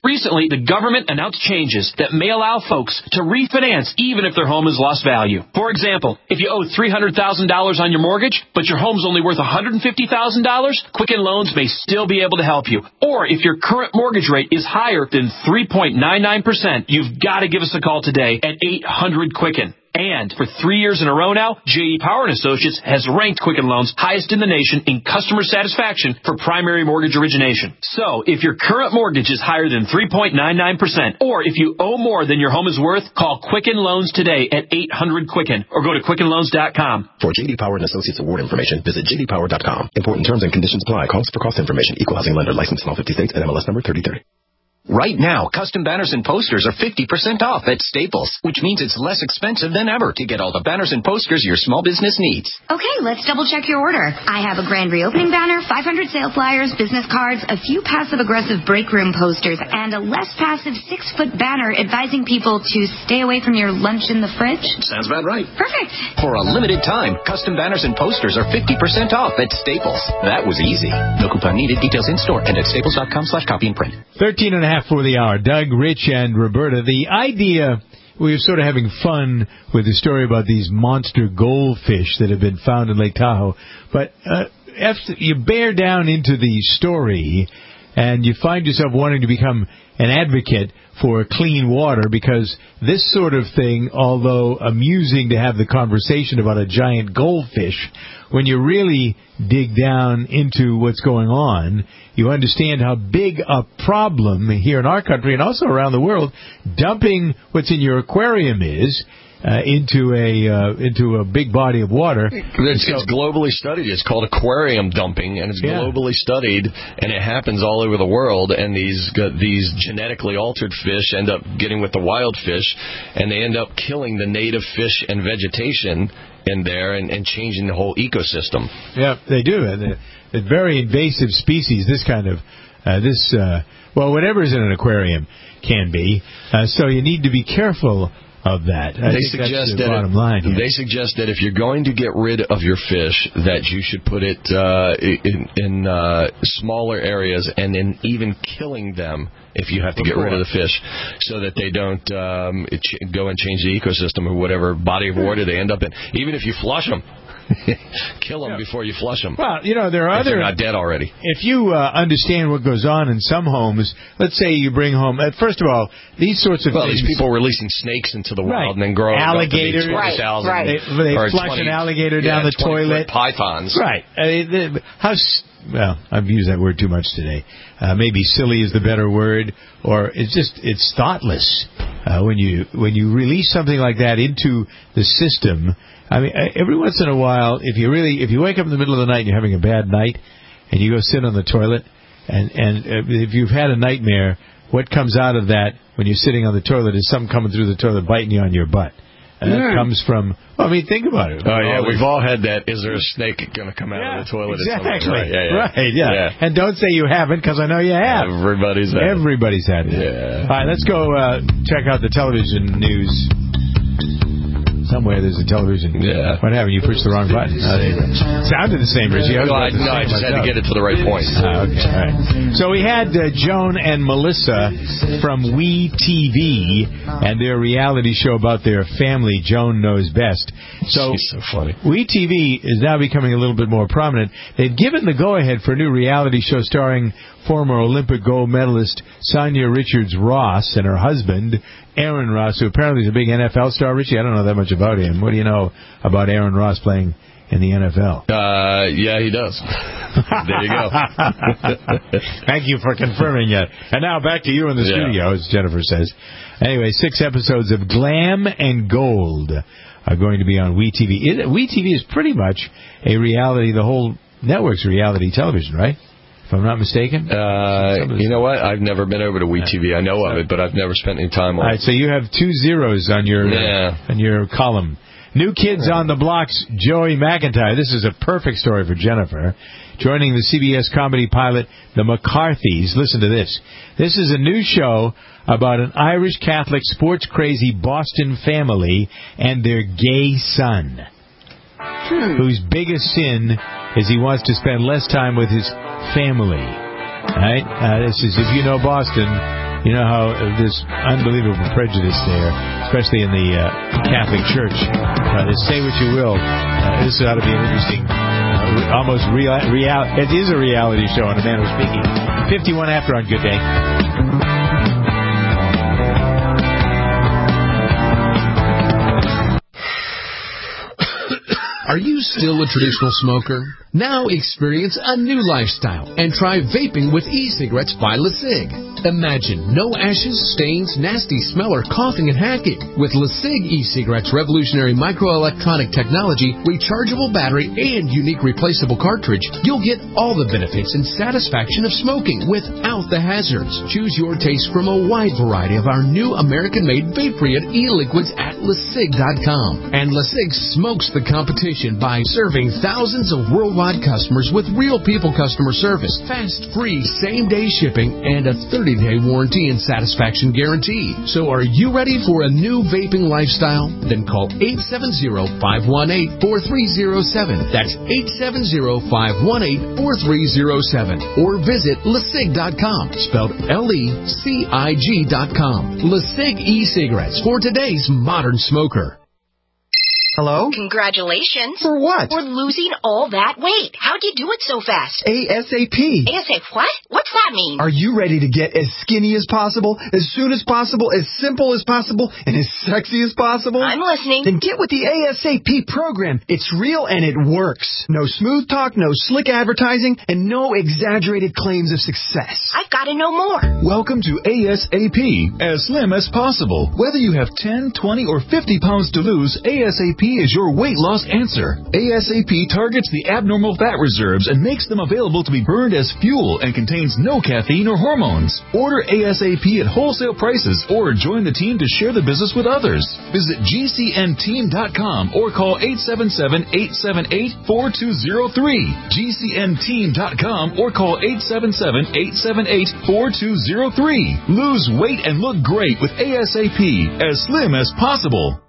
Recently, the government announced changes that may allow folks to refinance even if their home has lost value. For example, if you owe three hundred thousand dollars on your mortgage, but your home's only worth one hundred fifty thousand dollars, Quicken Loans may still be able to help you. Or if your current mortgage rate is higher than three point nine nine percent, you've got to give us a call today at eight hundred Quicken. And for three years in a row now, J D. Power and Associates has ranked Quicken Loans highest in the nation in customer satisfaction for primary mortgage origination. So, if your current mortgage is higher than three point nine nine percent, or if you owe more than your home is worth, call Quicken Loans today at eight hundred Quicken or go to Quicken Loans dot com. For J D. Power and Associates award information, visit J D Power dot com. Important terms and conditions apply. Calls for cost information. Equal housing lender licensed in all fifty states and M L S number thirty thirty. Right now, custom banners and posters are fifty percent off at Staples, which means it's less expensive than ever to get all the banners and posters your small business needs. Okay, let's double check your order. I have a grand reopening banner, five hundred sale flyers, business cards, a few passive-aggressive break room posters, and a less passive six-foot banner advising people to stay away from your lunch in the fridge. Sounds about right. Perfect. For a limited time, custom banners and posters are fifty percent off at Staples. That was easy. No coupon needed. Details in store and at staples dot com slash copy and print. Thirteen and a half for the hour. Doug, Rich, and Roberta. The idea, we were sort of having fun with the story about these monster goldfish that have been found in Lake Tahoe. But uh, after you bear down into the story and you find yourself wanting to become an advocate for clean water, because this sort of thing, although amusing to have the conversation about a giant goldfish, when you really dig down into what's going on, you understand how big a problem here in our country and also around the world dumping what's in your aquarium is uh, into a uh, into a big body of water. It's, so, it's globally studied. It's called aquarium dumping, and it's yeah. globally studied, and it happens all over the world. And these these genetically altered fish end up getting with the wild fish, and they end up killing the native fish and vegetation in there and, and changing the whole ecosystem. Yeah, they do. And they're very invasive species, this kind of, uh, this, uh, well, whatever is in an aquarium can be. Uh, so you need to be careful of that. I they think suggest that's the that bottom it, line here. They suggest that if you're going to get rid of your fish, that you should put it uh, in, in uh, smaller areas, and then even killing them if you have to get rid of the fish, so that they don't um, ch- go and change the ecosystem or whatever body of water they end up in. Even if you flush them. Kill them yeah. before you flush them. Well, you know, there are if other... they're not dead already. If you uh, understand what goes on in some homes, let's say you bring home... Uh, first of all, these sorts of well, things... these people releasing snakes into the wild right. and then growing alligators. up to be twenty thousand. Right, right. They, they flush twenty, an alligator yeah, down the toilet. Pythons. Right. Uh, the, how... Well, I've used that word too much today. Uh, maybe silly is the better word, or it's just it's thoughtless uh, when you when you release something like that into the system. I mean, every once in a while, if you really if you wake up in the middle of the night and you're having a bad night, and you go sit on the toilet, and and if you've had a nightmare, what comes out of that when you're sitting on the toilet is something coming through the toilet biting you on your butt. And that mm. comes from, well, I mean, think about it. Oh, yeah, we've all had that. Is there a snake going to come out yeah, of the toilet? Exactly. Right, yeah, yeah. right, yeah. yeah. And don't say you haven't, because I know you have. Everybody's had Everybody's it. had it. Yeah. All right, let's go uh, check out the television news. Somewhere there's a television. Yeah. What happened? You pushed the wrong button. Oh, there you go. Sounded the same, Richie. I no, I, no, I just had to get it to the right point. Ah, okay. All right. So we had uh, Joan and Melissa from We T V and their reality show about their family, Joan Knows Best. So, She's so funny. We T V is now becoming a little bit more prominent. They've given the go-ahead for a new reality show starring former Olympic gold medalist Sonia Richards-Ross and her husband, Aaron Ross, who apparently is a big N F L star. Richie, I don't know that much about him. What do you know about Aaron Ross playing in the N F L? Uh, yeah, he does. There you go. Thank you for confirming that. And now back to you in the yeah. studio, as Jennifer says. Anyway, six episodes of Glam and Gold are going to be on We T V. It, We T V is pretty much a reality, the whole network's reality television, right? If I'm not mistaken? Uh, you know what? I've never been over to We T V. I know of it, but I've never spent any time on it. All right, so you have two zeros on your yeah. uh, on your column. New Kids on the Block's Joey McIntyre. This is a perfect story for Jennifer. Joining the C B S comedy pilot, The McCarthys. Listen to this. This is a new show about an Irish Catholic sports-crazy Boston family and their gay son, hmm. whose biggest sin is he wants to spend less time with his family. Right? Uh, this is, if you know Boston, You know how there's unbelievable prejudice there, especially in the uh, Catholic Church. Uh, say what you will. Uh, this ought to be an interesting, uh, almost real, real. It is a reality show on A Man Who's Speaking. fifty-one after on Good Day. Are you still a traditional smoker? Now experience a new lifestyle and try vaping with e-cigarettes by LeSig. Imagine no ashes, stains, nasty smell, or coughing and hacking. With LeSig e-cigarettes' revolutionary microelectronic technology, rechargeable battery, and unique replaceable cartridge, you'll get all the benefits and satisfaction of smoking without the hazards. Choose your taste from a wide variety of our new American-made vape-free e-liquids at LeSig dot com. And LeSig smokes the competition by serving thousands of worldwide customers with real people customer service, fast, free, same-day shipping, and a thirty-day warranty and satisfaction guarantee. So are you ready for a new vaping lifestyle? Then call eight seven zero, five one eight, four three zero seven. That's eight seven zero, five one eight, four three zero seven. Or visit LeSig dot com, spelled L E C I G dot com. LeSig e-cigarettes for today's modern smoker. Hello? Congratulations. For what? For losing all that weight. How'd you do it so fast? ASAP. ASAP what? What's that mean? Are you ready to get as skinny as possible, as soon as possible, as simple as possible, and as sexy as possible? I'm listening. Then get with the ASAP program. It's real and it works. No smooth talk, no slick advertising, and no exaggerated claims of success. I've got to know more. Welcome to ASAP, as slim as possible. Whether you have ten, twenty, or fifty pounds to lose, ASAP is your weight loss answer. ASAP targets the abnormal fat reserves and makes them available to be burned as fuel and contains no caffeine or hormones. Order ASAP at wholesale prices or join the team to share the business with others. Visit G C N team dot com or call eight seven seven, eight seven eight, four two zero three. G C N team dot com or call eight seven seven, eight seven eight, four two zero three. Lose weight and look great with ASAP, as slim as possible.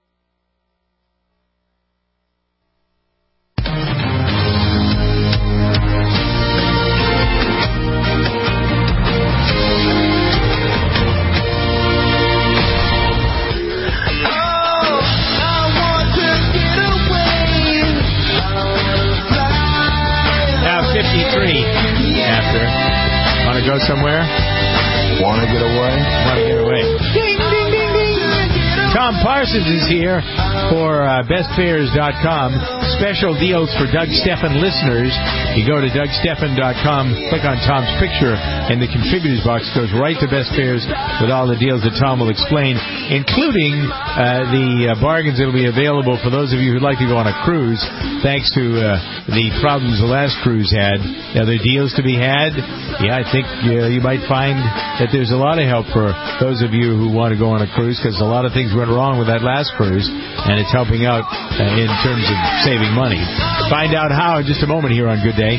Go somewhere? Want to get away? Want to get away. Ding, ding, ding, ding. Tom Parsons is here for uh, best fares dot com. Special deals for Doug Stephan listeners. You go to Doug Stephan dot com, click on Tom's picture, and the contributors box goes right to Best Fares with all the deals that Tom will explain, including uh, the uh, bargains that will be available for those of you who'd like to go on a cruise. Thanks to uh, the problems the last cruise had, are there deals to be had? Yeah, I think uh, you might find that there's a lot of help for those of you who want to go on a cruise, because a lot of things went wrong with that last cruise, and it's helping out uh, in terms of saving money. Find out how in just a moment here on Good Day.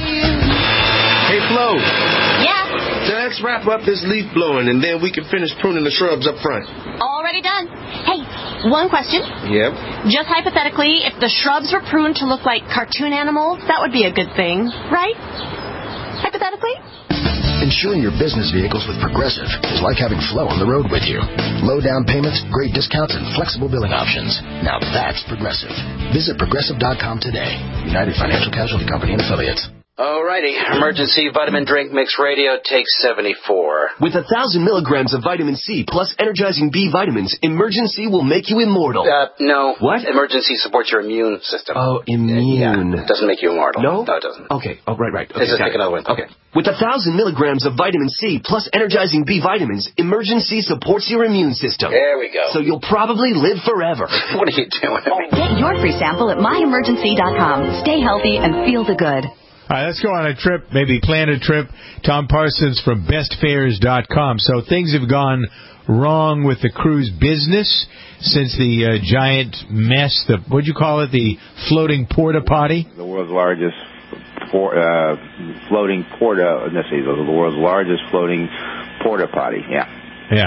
Hey, Flo. Yeah? So let's wrap up this leaf blowing, and then we can finish pruning the shrubs up front. Already done. Hey, one question. Yep. Just hypothetically, if the shrubs were pruned to look like cartoon animals, that would be a good thing, right? Hypothetically? Insuring your business vehicles with Progressive is like having Flo on the road with you. Low down payments, great discounts, and flexible billing options. Now that's Progressive. Visit Progressive dot com today. United Financial Casualty Company and Affiliates. Alrighty, Emergency Vitamin Drink Mix Radio takes seventy-four. With a thousand milligrams of vitamin C plus energizing B vitamins, Emergency will make you immortal. Uh, no. What? Emergency supports your immune system. Oh, immune. Yeah, it doesn't make you immortal. No? No, it doesn't. Okay, oh, right, right. Okay, Let's just take another one. Okay. With a thousand milligrams of vitamin C plus energizing B vitamins, Emergency supports your immune system. There we go. So you'll probably live forever. What are you doing? Get your free sample at my emergency dot com. Stay healthy and feel the good. All right, let's go on a trip, maybe plan a trip. Tom Parsons from best fares dot com. So things have gone wrong with the cruise business since the uh, giant mess, the what'd you call it, the floating porta potty? The world's largest for, uh, floating porta, let's see, the world's largest floating porta potty, yeah. Yeah.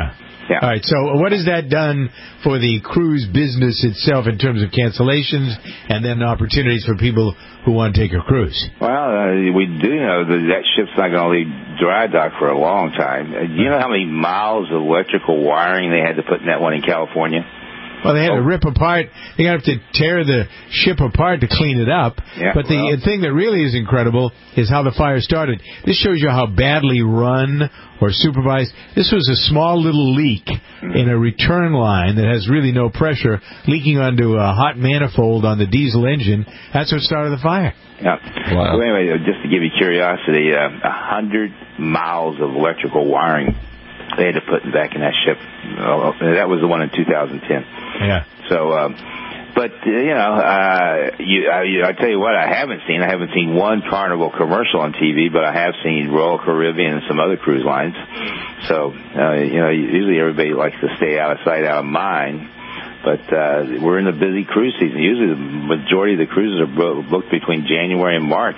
Yeah. All right. So what has that done for the cruise business itself in terms of cancellations and then opportunities for people who want to take a cruise? Well, uh, we do know that that ship's not going to leave dry dock for a long time. Uh, do you know how many miles of electrical wiring they had to put in that one in California? Well, they had oh. to rip apart. They have to tear the ship apart to clean it up. Yeah, but the well. thing that really is incredible is how the fire started. This shows you how badly run or supervised. This was a small little leak mm-hmm. in a return line that has really no pressure, leaking onto a hot manifold on the diesel engine. That's what started the fire. Yeah. Wow. So anyway, just to give you curiosity, a uh, hundred miles of electrical wiring they had to put back in that ship. Uh, that was the one in two thousand ten. Yeah. So, um, but uh, you know, uh, you, I, you, I tell you what, I haven't seen. I haven't seen one Carnival commercial on T V, but I have seen Royal Caribbean and some other cruise lines. So, uh, you know, usually everybody likes to stay out of sight, out of mind. But uh, we're in the busy cruise season. Usually, the majority of the cruises are booked between January and March,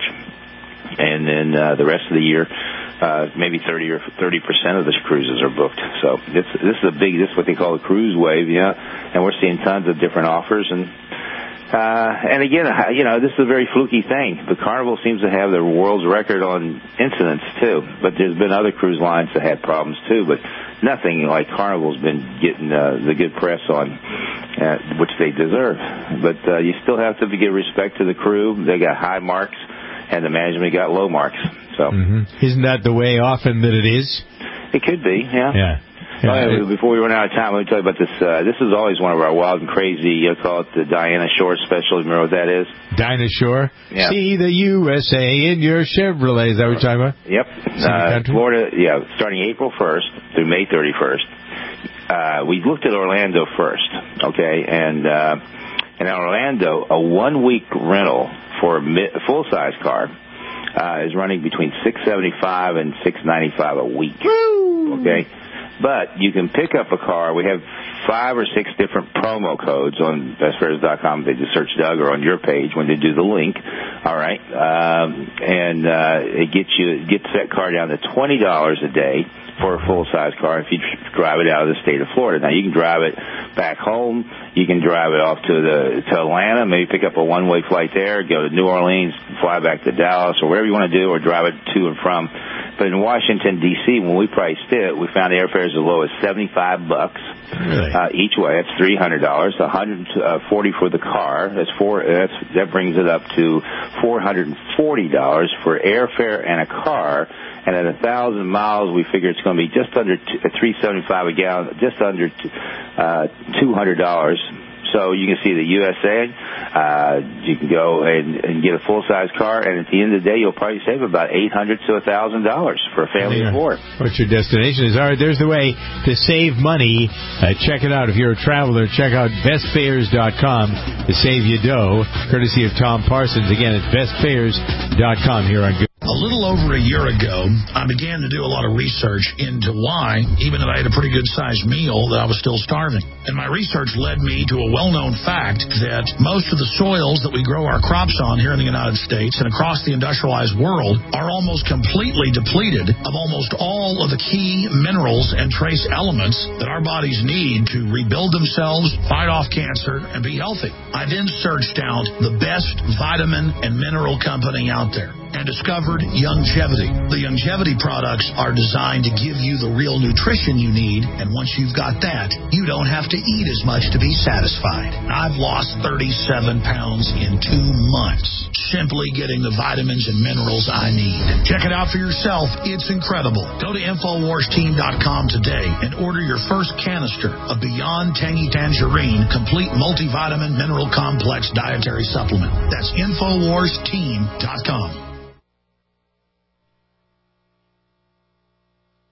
and then uh, the rest of the year. Uh, maybe thirty or thirty percent of the cruises are booked. So this this is a big, this is what they call a cruise wave, yeah. And we're seeing tons of different offers. And uh, and again, you know, this is a very fluky thing. But Carnival seems to have the world's record on incidents too. But there's been other cruise lines that had problems too. But nothing like Carnival's been getting uh, the good press on, uh, which they deserve. But uh, you still have to give respect to the crew. They got high marks, and the management got low marks. So mm-hmm. Isn't that the way often that it is? It could be, yeah. Yeah. yeah. Oh, yeah. Before we run out of time, let me tell you about this. Uh, this is always one of our wild and crazy, you call it the Diana Shore special. Remember what that is? Dinah Shore? Yeah. See the U S A in your Chevrolet. Is that what you're talking about? Yep. Uh, Florida, yeah, starting April first through May thirty-first. Uh, we looked at Orlando first, okay? And, uh, and in Orlando, a one-week rental for a full-size car Uh, is running between six seventy-five and six ninety-five a week. Woo! Okay, but you can pick up a car. We have five or six different promo codes on best fares dot com. They just search Doug or on your page when they do the link. All right, um, and uh, it gets you gets that car down to twenty dollars a day for a full size car if you drive it out of the state of Florida. Now you can drive it back home. You can drive it off to the to Atlanta, maybe pick up a one-way flight there, go to New Orleans, fly back to Dallas, or wherever you want to do, or drive it to and from. But in Washington, D C, when we priced it, we found airfares as low as seventy-five bucks really? uh, each way. That's three hundred dollars. one hundred forty for the car. That's four. That's that brings it up to four hundred forty dollars for airfare and a car. And at a thousand miles, we figure it's going to be just under three seventy-five a gallon, just under uh, two hundred dollars. So you can see the U S A. Uh, you can go and, and get a full-size car, and at the end of the day, you'll probably save about eight hundred to a thousand dollars for a family of four. What your destination is. All right, there's the way to save money. Uh, check it out. If you're a traveler, check out best fares dot com to save you dough, courtesy of Tom Parsons. Again, it's best fares dot com here on Good. A little over a year ago, I began to do a lot of research into why, even if I had a pretty good-sized meal, that I was still starving. And my research led me to a well-known fact that most of the soils that we grow our crops on here in the United States and across the industrialized world are almost completely depleted of almost all of the key minerals and trace elements that our bodies need to rebuild themselves, fight off cancer, and be healthy. I then searched out the best vitamin and mineral company out there and discovered Youngevity. The Youngevity products are designed to give you the real nutrition you need, and once you've got that, you don't have to eat as much to be satisfied. I've lost thirty-seven pounds in two months, simply getting the vitamins and minerals I need. Check it out for yourself. It's incredible. Go to infowars team dot com today and order your first canister of Beyond Tangy Tangerine Complete Multivitamin Mineral Complex Dietary Supplement. That's infowars team dot com.